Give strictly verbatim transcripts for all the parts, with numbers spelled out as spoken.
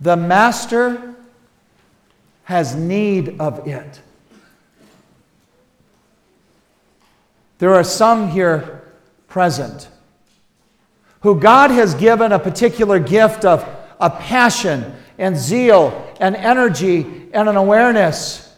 The master has need of it. There are some here present who God has given a particular gift of a passion and zeal and energy and an awareness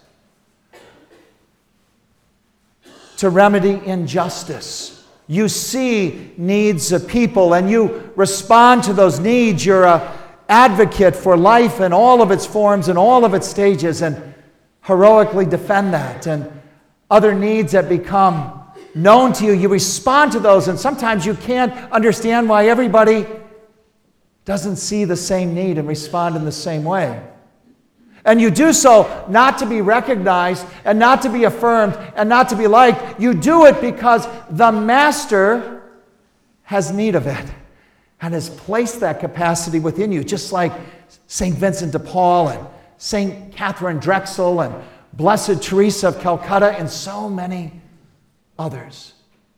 to remedy injustice. You see needs of people and you respond to those needs. You're an advocate for life in all of its forms and all of its stages and heroically defend that. And other needs that become known to you, you respond to those, and sometimes you can't understand why everybody doesn't see the same need and respond in the same way. And you do so not to be recognized and not to be affirmed and not to be liked. You do it because the master has need of it and has placed that capacity within you, just like Saint Vincent de Paul and Saint Catherine Drexel and Blessed Teresa of Calcutta and so many others.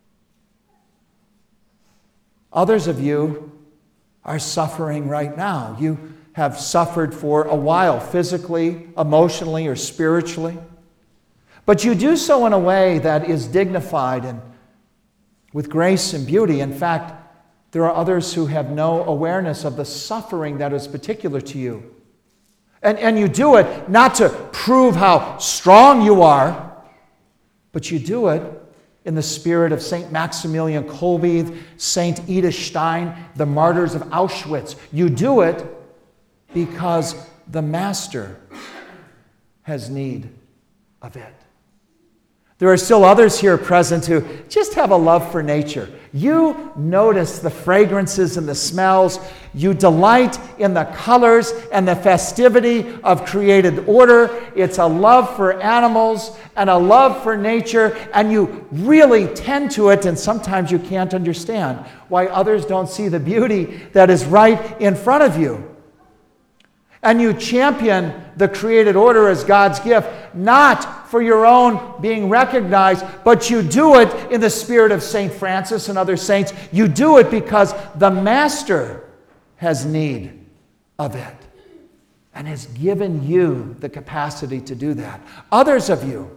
Others of you are suffering right now. You have suffered for a while, physically, emotionally, or spiritually. But you do so in a way that is dignified and with grace and beauty. In fact, there are others who have no awareness of the suffering that is particular to you. And, and you do it not to prove how strong you are, but you do it in the spirit of Saint Maximilian Kolbe, Saint Edith Stein, the martyrs of Auschwitz. You do it because the master has need of it. There are still others here present who just have a love for nature. You notice the fragrances and the smells. You delight in the colors and the festivity of created order. It's a love for animals and a love for nature, and you really tend to it, and sometimes you can't understand why others don't see the beauty that is right in front of you. And you champion the created order as God's gift, not for your own being recognized, but you do it in the spirit of Saint Francis and other saints. You do it because the master has need of it and has given you the capacity to do that. Others of you,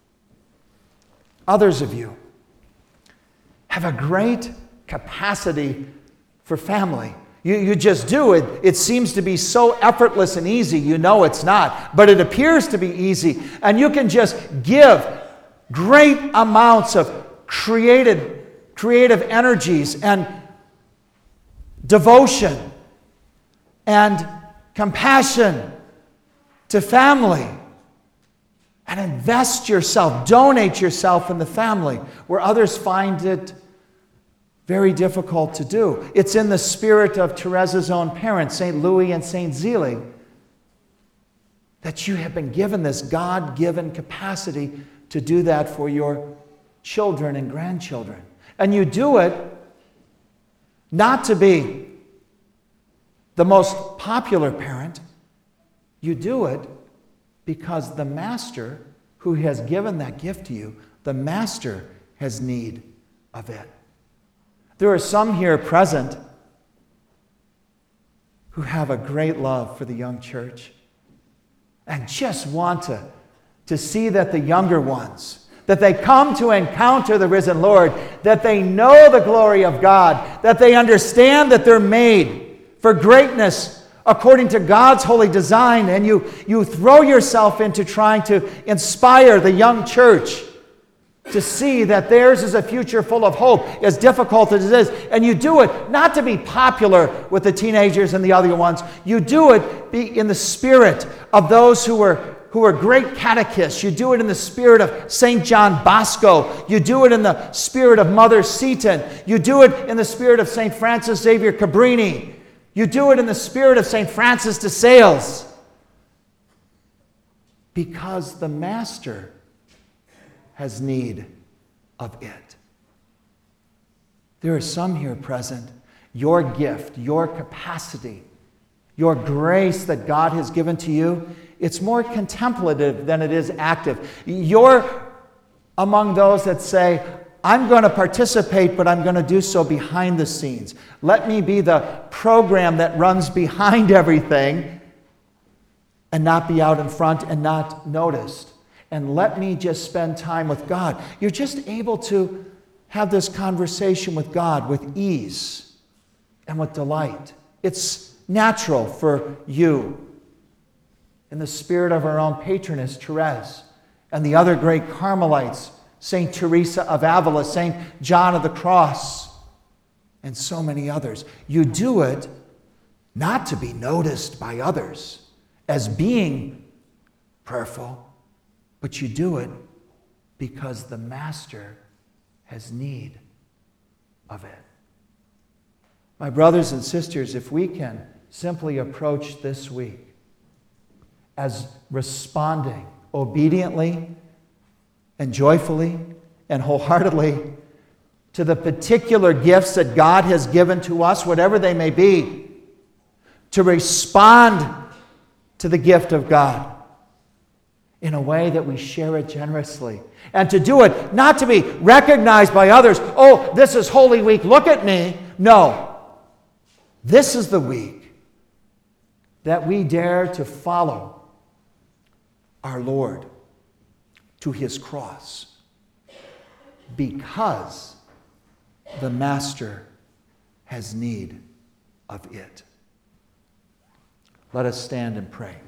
others of you have a great capacity for family. You, you just do it. It seems to be so effortless and easy. You know it's not, but it appears to be easy. And you can just give great amounts of created, creative energies and devotion and compassion to family and invest yourself, donate yourself in the family where others find it very difficult to do. It's in the spirit of Teresa's own parents, Saint Louis and Saint Zélie, that you have been given this God-given capacity to do that for your children and grandchildren. And you do it not to be the most popular parent. You do it because the master who has given that gift to you, the master has need of it. There are some here present who have a great love for the young church and just want to, to see that the younger ones, that they come to encounter the risen Lord, that they know the glory of God, that they understand that they're made for greatness according to God's holy design, and you, you throw yourself into trying to inspire the young church to see that theirs is a future full of hope, as difficult as it is. And you do it not to be popular with the teenagers and the other ones. You do it be in the spirit of those who were, who were great catechists. You do it in the spirit of Saint John Bosco. You do it in the spirit of Mother Seton. You do it in the spirit of Saint Francis Xavier Cabrini. You do it in the spirit of Saint Francis de Sales. Because the Master has need of it. There are some here present, your gift, your capacity, your grace that God has given to you, it's more contemplative than it is active. You're among those that say, I'm going to participate, but I'm going to do so behind the scenes. Let me be the program that runs behind everything, and not be out in front and not noticed. And let me just spend time with God. You're just able to have this conversation with God with ease and with delight. It's natural for you. In the spirit of our own patroness, Therese, and the other great Carmelites, Saint Teresa of Avila, Saint John of the Cross, and so many others. You do it not to be noticed by others as being prayerful, but you do it because the Master has need of it. My brothers and sisters, if we can simply approach this week as responding obediently and joyfully and wholeheartedly to the particular gifts that God has given to us, whatever they may be, to respond to the gift of God in a way that we share it generously. And to do it not to be recognized by others. Oh, this is Holy Week, look at me. No. This is the week that we dare to follow our Lord to his cross because the Master has need of it. Let us stand and pray.